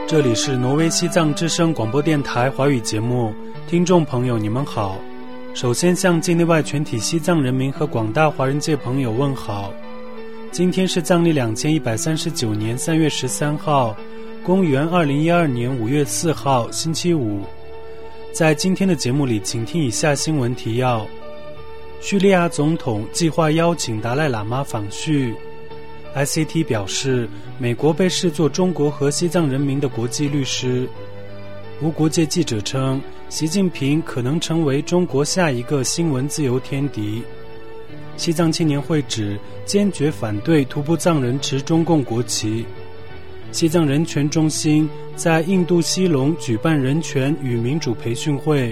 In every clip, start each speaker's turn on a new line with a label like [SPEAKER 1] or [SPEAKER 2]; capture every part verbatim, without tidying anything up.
[SPEAKER 1] 这里是挪威西藏之声广播电台华语节目，听众朋友你们好。首先向境内外全体西藏人民和广大华人界朋友问好。今天是藏历两千一百三十九年三月十三号，公元二零一二年五月四号，星期五。在今天的节目里，请听以下新闻提要：叙利亚总统计划邀请达赖喇嘛访叙。I C T 表示，美国被视作中国和西藏人民的国际律师。无国界记者称，习近平可能成为中国下一个新闻自由天敌。西藏青年会指坚决反对徒步藏人持中共国旗。西藏人权中心在印度西隆举办人权与民主培训会。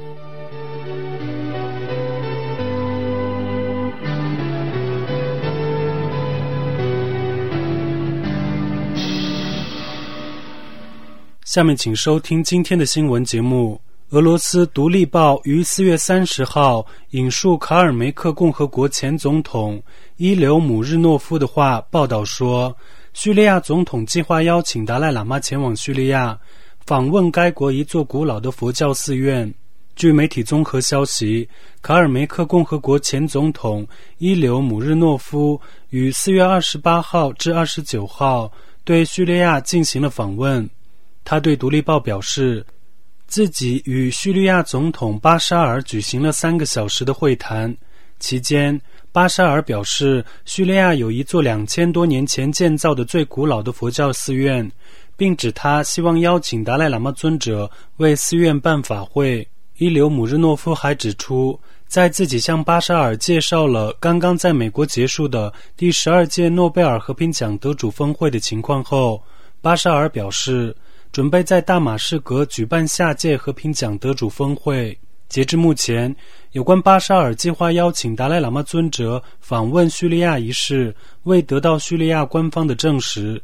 [SPEAKER 1] 下面请收听今天的新闻节目。俄罗斯独立报于四月三十号引述卡尔梅克共和国前总统伊留姆日诺夫的话，报道说，叙利亚总统计划邀请达赖喇嘛前往叙利亚，访问该国一座古老的佛教寺院。据媒体综合消息，卡尔梅克共和国前总统伊留姆日诺夫于四月二十八号至二十九号对叙利亚进行了访问。他对独立报表示，自己与叙利亚总统巴沙尔举行了三个小时的会谈，期间巴沙尔表示，叙利亚有一座两千多年前建造的最古老的佛教寺院，并指他希望邀请达赖喇嘛尊者为寺院办法会。伊留姆日诺夫还指出，在自己向巴沙尔介绍了刚刚在美国结束的第十二届诺贝尔和平奖得主峰会的情况后，巴沙尔表示准备在大马士革举办下届和平奖得主峰会。截至目前，有关巴沙尔计划邀请达赖喇嘛尊者访问叙利亚一事未得到叙利亚官方的证实。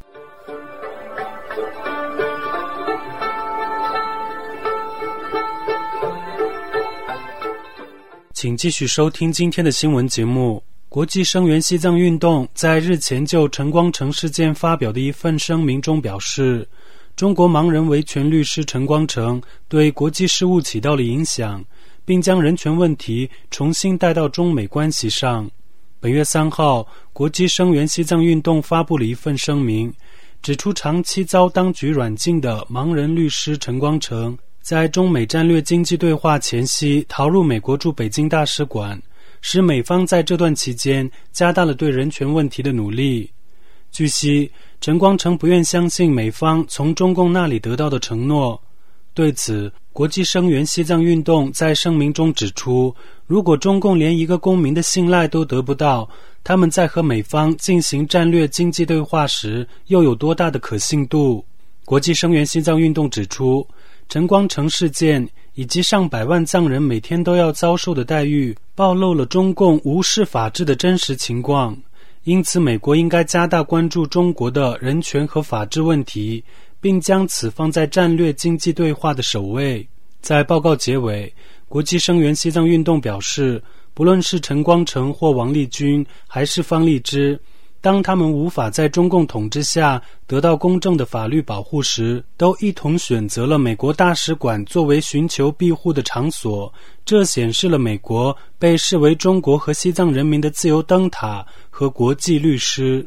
[SPEAKER 1] 请继续收听今天的新闻节目。国际声援西藏运动在日前就陈光诚事件发表的一份声明中表示，中国盲人维权律师陈光诚对国际事务起到了影响，并将人权问题重新带到中美关系上。本月三号，国际声援西藏运动发布了一份声明，指出长期遭当局软禁的盲人律师陈光诚在中美战略经济对话前夕逃入美国驻北京大使馆，使美方在这段期间加大了对人权问题的努力。据悉，陈光诚不愿相信美方从中共那里得到的承诺。对此，国际声援西藏运动在声明中指出，如果中共连一个公民的信赖都得不到，他们在和美方进行战略经济对话时又有多大的可信度？国际声援西藏运动指出，陈光诚事件以及上百万藏人每天都要遭受的待遇，暴露了中共无视法治的真实情况。因此，美国应该加大关注中国的人权和法治问题，并将此放在战略经济对话的首位。在报告结尾，国际声援西藏运动表示，不论是陈光诚或王立军还是方励之，当他们无法在中共统治下得到公正的法律保护时，都一同选择了美国大使馆作为寻求庇护的场所。这显示了美国被视为中国和西藏人民的自由灯塔和国际律师。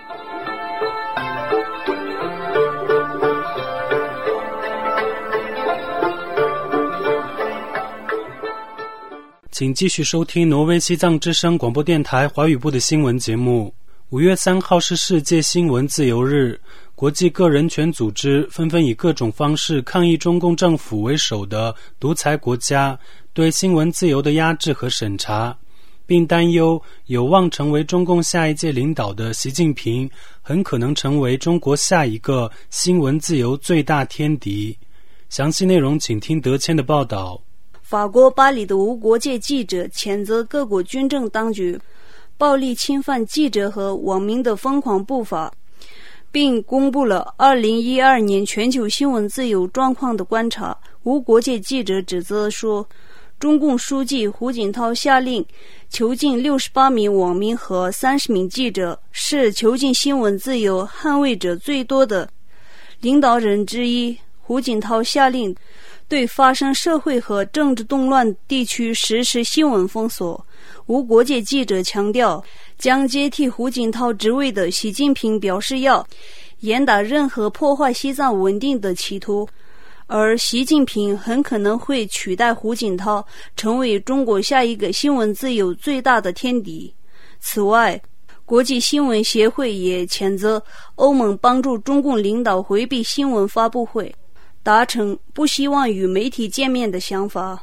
[SPEAKER 1] 请继续收听挪威西藏之声广播电台华语部的新闻节目。五月三号是世界新闻自由日，国际个人权组织纷纷以各种方式抗议中共政府为首的独裁国家对新闻自由的压制和审查，并担忧有望成为中共下一届领导的习近平很可能成为中国下一个新闻自由最大天敌。详细内容请听德谦的报道。
[SPEAKER 2] 法国巴黎的无国界记者谴责各国军政当局暴力侵犯记者和网民的疯狂步伐，并公布了二零一二年全球新闻自由状况的观察。无国界记者指责说，中共书记胡锦涛下令囚禁六十八名网民和三十名记者，是囚禁新闻自由捍卫者最多的领导人之一胡锦涛下令对发生社会和政治动乱地区实施新闻封锁。无国界记者强调，将接替胡锦涛职位的习近平表示要严打任何破坏西藏稳定的企图，而习近平很可能会取代胡锦涛，成为中国下一个新闻自由最大的天敌。此外，国际新闻协会也谴责欧盟帮助中共领导回避新闻发布会，达成不希望与媒体见面的想法。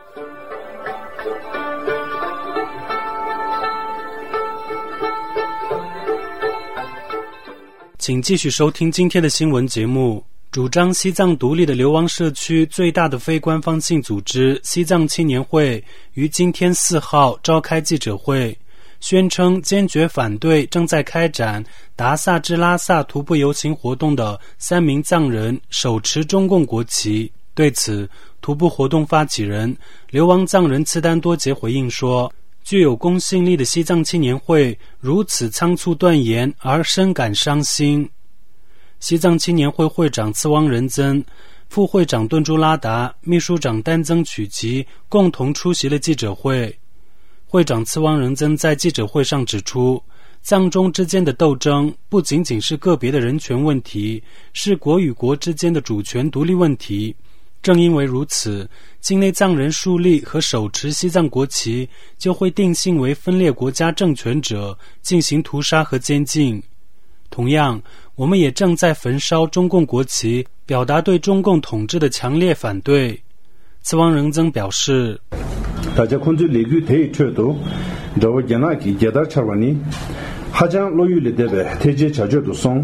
[SPEAKER 1] 请继续收听今天的新闻节目。主张西藏独立的流亡社区最大的非官方性组织西藏青年会于今天四号召开记者会，宣称坚决反对正在开展达萨至拉萨徒步游行活动的三名藏人手持中共国旗。对此，徒步活动发起人流亡藏人次丹多杰回应说，具有公信力的西藏青年会如此仓促断言而深感伤心。西藏青年会会长次汪仁增、副会长顿珠拉达、秘书长丹增曲吉共同出席了记者会。会长次汪仁增在记者会上指出，藏中之间的斗争不仅仅是个别的人权问题，是国与国之间的主权独立问题。正因为如此，境内藏人树立和手持西藏国旗就会定性为分裂国家政权者，进行屠杀和监禁。同样，我们也正在焚烧中共国旗，表达对中共统治的强烈反对。次汪仁增表示，
[SPEAKER 3] 大家控制领域太缺多，这我讲那个杰达查瓦尼，哈江落雨了对吧？太极查就都松。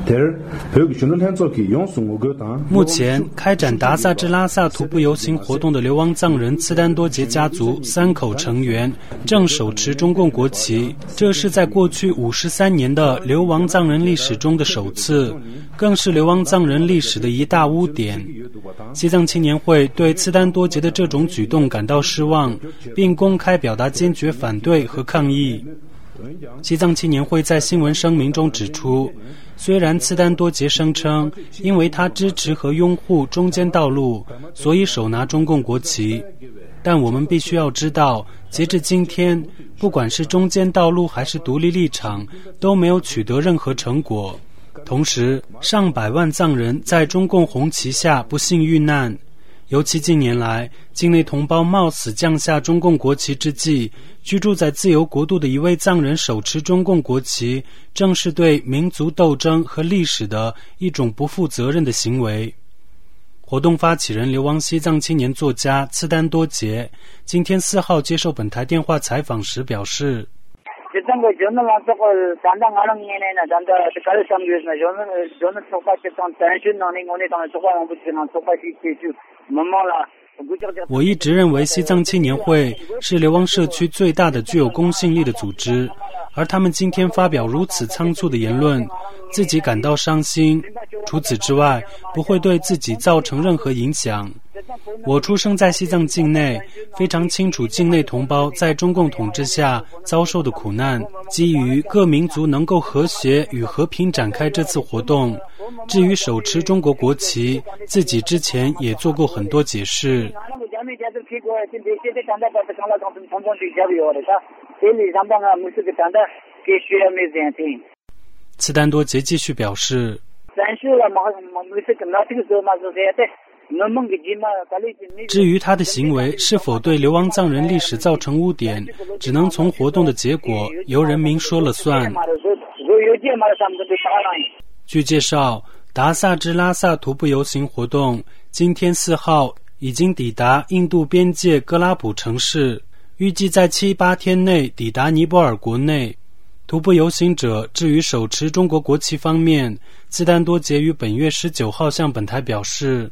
[SPEAKER 1] 目前开展达萨至拉萨徒步游行活动的流亡藏人次丹多杰家族三口成员正手持中共国旗，这是在过去五十三年的流亡藏人历史中的首次，更是流亡藏人历史的一大污点。西藏青年会对次丹多杰的这种举动感到失望，并公开表达坚决反对和抗议。西藏青年会在新闻声明中指出，虽然次丹多杰声称因为他支持和拥护中间道路，所以手拿中共国旗，但我们必须要知道，截至今天，不管是中间道路还是独立立场，都没有取得任何成果。同时，上百万藏人在中共红旗下不幸遇难。尤其近年来，境内同胞冒死降下中共国旗之际，居住在自由国度的一位藏人手持中共国旗，正是对民族斗争和历史的一种不负责任的行为。活动发起人流亡西藏青年作家次丹多杰今天四号接受本台电话采访时表示，我一直认为西藏青年会是流亡社区最大的具有公信力的组织，而他们今天发表如此仓促的言论，自己感到伤心。除此之外，不会对自己造成任何影响。我出生在西藏境内，非常清楚境内同胞在中共统治下遭受的苦难。基于各民族能够和谐与和平展开这次活动。至于手持中国国旗，自己之前也做过很多解释。次丹多杰继续表示，至于他的行为是否对流亡藏人历史造成污点，只能从活动的结果由人民说了算。据介绍，达萨至拉萨徒步游行活动今天四号已经抵达印度边界哥拉普城市，预计在七八天内抵达尼泊尔国内。徒步游行者至于手持中国国旗方面，次丹多杰于本月十九号向本台表示，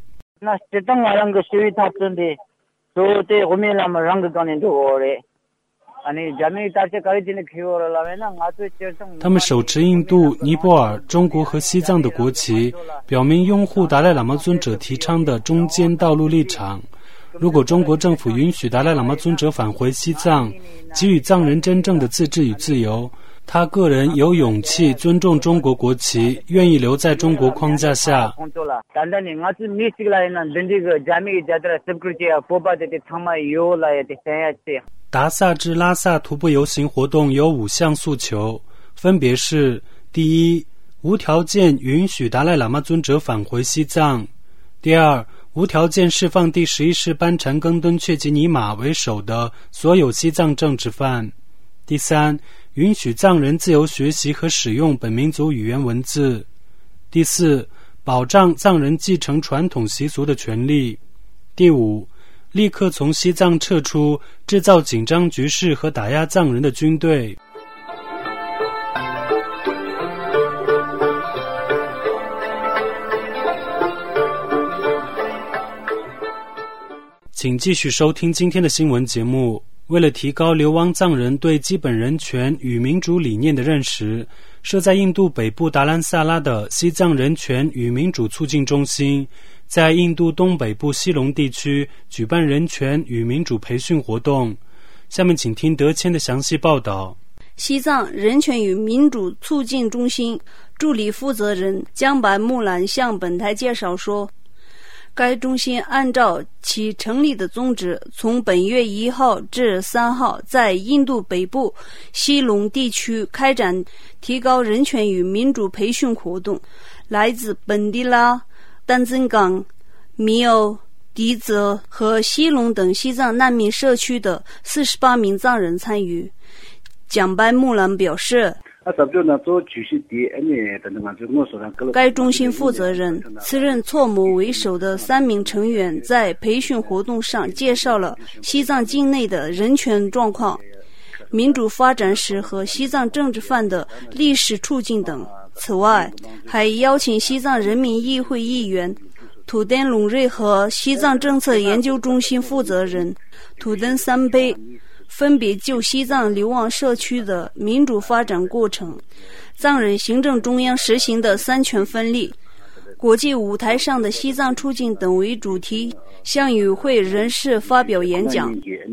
[SPEAKER 1] 他们手持印度、尼泊尔、中国和西藏的国旗，表明拥护达赖喇嘛尊者提倡的中间道路立场。如果中国政府允许达赖喇嘛尊者返回西藏，给予藏人真正的自治与自由， 他个人有勇气尊重中国国旗，愿意留在中国框架下。达萨至拉萨徒步游行活动有五项诉求，分别是：第一，无条件允许达赖喇嘛尊者返回西藏；第二，无条件释放第十一世班禅更敦却吉尼玛为首的所有西藏政治犯；第三，允许藏人自由学习和使用本民族语言文字；第四，保障藏人继承传统习俗的权利；第五，立刻从西藏撤出制造紧张局势和打压藏人的军队。请继续收听今天的新闻节目。为了提高流亡藏人对基本人权与民主理念的认识，设在印度北部达兰萨拉的西藏人权与民主促进中心，在印度东北部西隆地区举办人权与民主培训活动。下面请听德谦的详细报道。
[SPEAKER 2] 西藏人权与民主促进中心助理负责人江白木兰向本台介绍说，该中心按照其成立的宗旨，从本月一号至三号在印度北部西隆地区开展提高人权与民主培训活动。来自本地拉、丹增港、米欧、迪泽和西隆等西藏难民社区的四十八名藏人参与。蒋白木兰表示，该中心负责人辞任措姆为首的三名成员在培训活动上介绍了西藏境内的人权状况、民主发展史和西藏政治犯的历史处境等。此外，还邀请西藏人民议会议员土登隆瑞和西藏政策研究中心负责人土登三杯分别就西藏流亡社区的民主发展过程、藏人行政中央实行的三权分立、国际舞台上的西藏处境等为主题，向与会人士发表演讲。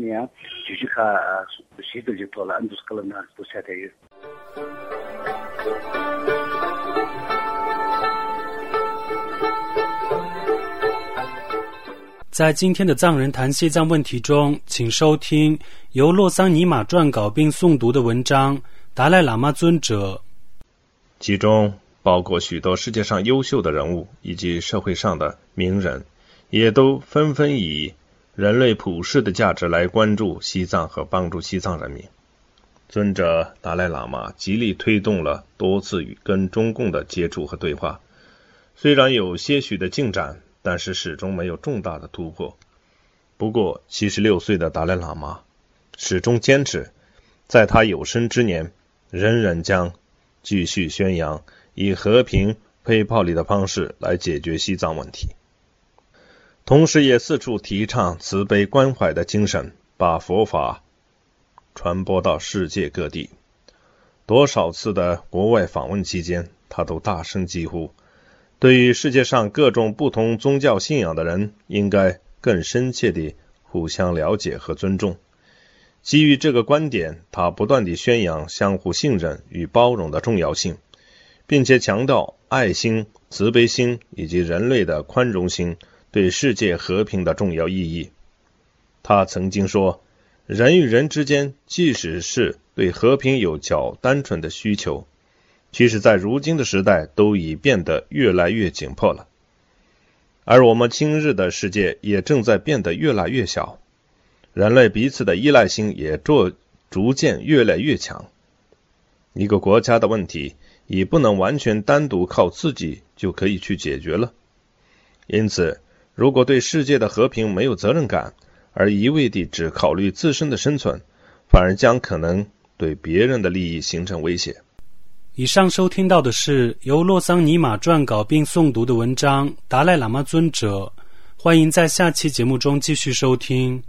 [SPEAKER 1] 在今天的藏人谈西藏问题中，请收听由洛桑尼玛撰稿并诵读的文章《达赖喇嘛尊者》，
[SPEAKER 4] 其中包括许多世界上优秀的人物以及社会上的名人，也都纷纷以人类普世的价值来关注西藏和帮助西藏人民。尊者达赖喇嘛极力推动了多次与跟中共的接触和对话，虽然有些许的进展，但是始终没有重大的突破。不过七十六岁的达赖喇嘛始终坚持，在他有生之年仍然将继续宣扬以和平非暴力的方式来解决西藏问题，同时也四处提倡慈悲关怀的精神，把佛法传播到世界各地。多少次的国外访问期间，他都大声疾呼，对于世界上各种不同宗教信仰的人，应该更深切地互相了解和尊重。基于这个观点，他不断地宣扬相互信任与包容的重要性，并且强调爱心、慈悲心以及人类的宽容心对世界和平的重要意义。他曾经说，人与人之间即使是对和平有较单纯的需求，其实在如今的时代都已变得越来越紧迫了，而我们今日的世界也正在变得越来越小，人类彼此的依赖性也逐逐渐越来越强。一个国家的问题已不能完全单独靠自己就可以去解决了。因此，如果对世界的和平没有责任感，而一味地只考虑自身的生存，反而将可能对别人的利益形成威胁。
[SPEAKER 1] 以上收听到的是由洛桑尼玛撰稿并诵读的文章《达赖喇嘛尊者》，欢迎在下期节目中继续收听。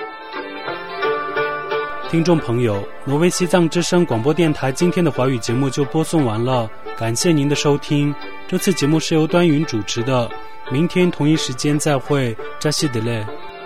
[SPEAKER 1] 听众朋友，挪威西藏之声广播电台今天的华语节目就播送完了，感谢您的收听。这次节目是由端云主持的，明天同一时间再会，扎西德勒。